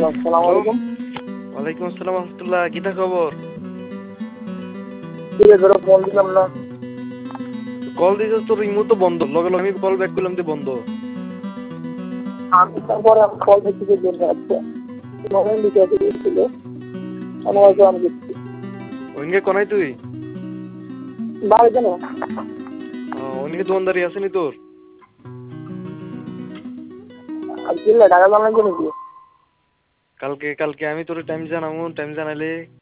আসসালামু হ্যালো, আলাইকুম। ওয়ালাইকুম আসসালাম রহমতুল্লাহ। কিতা খবর? কি রে তোরা ফোন দিলাম না? কল দিছিস তোর ইমো তো বন্ধ, লগে লগে আমি কল ব্যাক করলাম তো বন্ধ। আমি তারপরে আমি কল দিচ্ছি যে জন্য আজকে মোবাইল দিতে দিয়েছিল অনেক আমি দিচ্ছি ওইনকে কোনাই তুই? বাড়ি জানো ওইনকে দোকানদারি আসেনি তোর? আর কি টাকা জানার জন্য কি কালকে কালকে আমি তোর টাইম জানাবো, টাইম জানাইলে